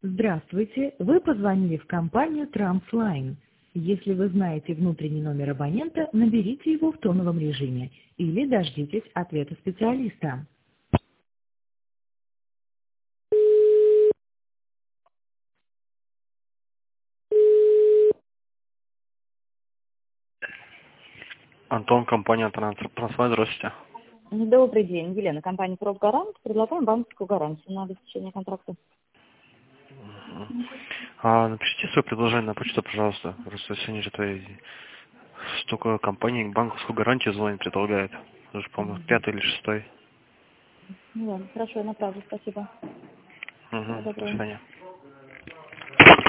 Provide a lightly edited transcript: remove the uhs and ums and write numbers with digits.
Здравствуйте, вы позвонили в компанию Transline. Если вы знаете внутренний номер абонента, наберите его в тоновом режиме или дождитесь ответа специалиста. Антон, компания Трансфер, здравствуйте. Добрый день, Елена, компания «Профгарант». Предлагаем банковскую гарантию на обеспечение контракта. Напишите свое предложение на почту, пожалуйста. Просто сегодня что-то столько компаний банковскую гарантию звонит, предлагает. Уже, по-моему, пятый или шестой. Ну ладно, хорошо, я направлю, спасибо. Всего До доброго. свидания.